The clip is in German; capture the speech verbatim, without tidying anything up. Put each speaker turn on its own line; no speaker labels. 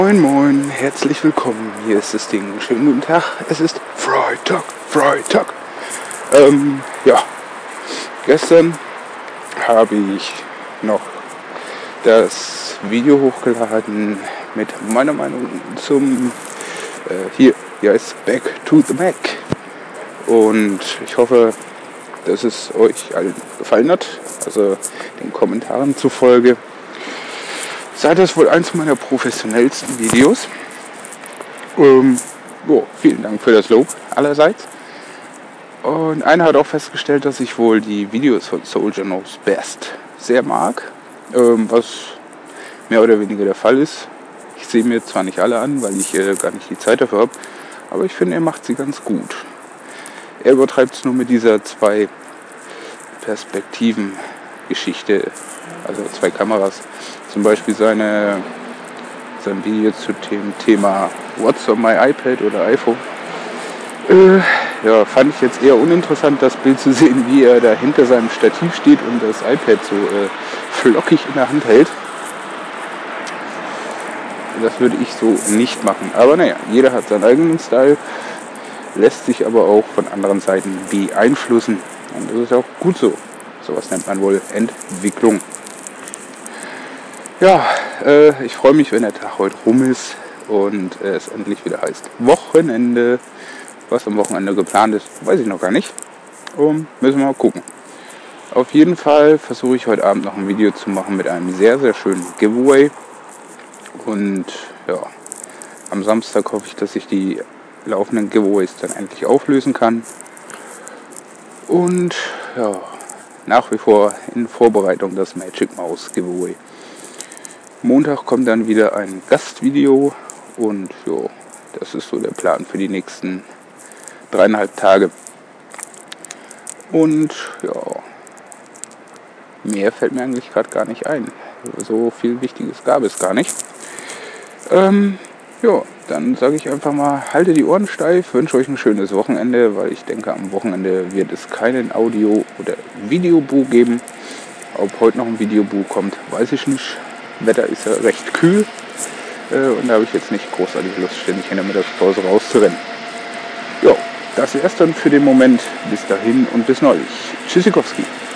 Moin Moin, herzlich willkommen, hier ist das Ding. Schönen guten Tag, es ist Freitag, Freitag. Ähm, ja, gestern habe ich noch das Video hochgeladen mit meiner Meinung zum, äh, hier, hier heißt Back to the Mac. Und ich hoffe, dass es euch allen gefallen hat, also den Kommentaren zufolge. Sei das wohl eins meiner professionellsten Videos. Ähm, oh, vielen Dank für das Lob allerseits. Und einer hat auch festgestellt, dass ich wohl die Videos von Soldier Knows Best sehr mag, ähm, was mehr oder weniger der Fall ist. Ich sehe mir zwar nicht alle an, weil ich äh, gar nicht die Zeit dafür habe, aber ich finde, er macht sie ganz gut. Er übertreibt es nur mit dieser zwei Perspektiven Geschichte, also zwei Kameras. Zum Beispiel seine, sein Video zu dem Thema What's on my iPad oder iPhone. Äh, ja, fand ich jetzt eher uninteressant, das Bild zu sehen, wie er da hinter seinem Stativ steht und das iPad so äh, flockig in der Hand hält. Das würde ich so nicht machen. Aber naja, jeder hat seinen eigenen Style, lässt sich aber auch von anderen Seiten beeinflussen. Und das ist auch gut so. Sowas nennt man wohl Entwicklung. Ja, äh, ich freue mich, wenn der Tag heute rum ist und äh, es endlich wieder heißt Wochenende. Was am Wochenende geplant ist, weiß ich noch gar nicht. Um, müssen wir mal gucken. Auf jeden Fall versuche ich heute Abend noch ein Video zu machen mit einem sehr, sehr schönen Giveaway. Und ja, am Samstag hoffe ich, dass ich die laufenden Giveaways dann endlich auflösen kann. Und ja, nach wie vor in Vorbereitung das Magic Mouse Giveaway. Montag kommt dann wieder ein Gastvideo und ja, das ist so der Plan für die nächsten dreieinhalb Tage. Und ja, mehr fällt mir eigentlich gerade gar nicht ein. So viel Wichtiges gab es gar nicht. Ähm, ja, dann sage ich einfach mal, haltet die Ohren steif, wünsche euch ein schönes Wochenende, weil ich denke, am Wochenende wird es keinen Audio- oder Videobuch geben. Ob heute noch ein Videobuch kommt, weiß ich nicht. Wetter ist ja recht kühl äh, und da habe ich jetzt nicht großartig Lust, ständig in der Mittagspause rauszurennen. Ja, das wär's dann für den Moment. Bis dahin und bis neulich. Tschüssikowski.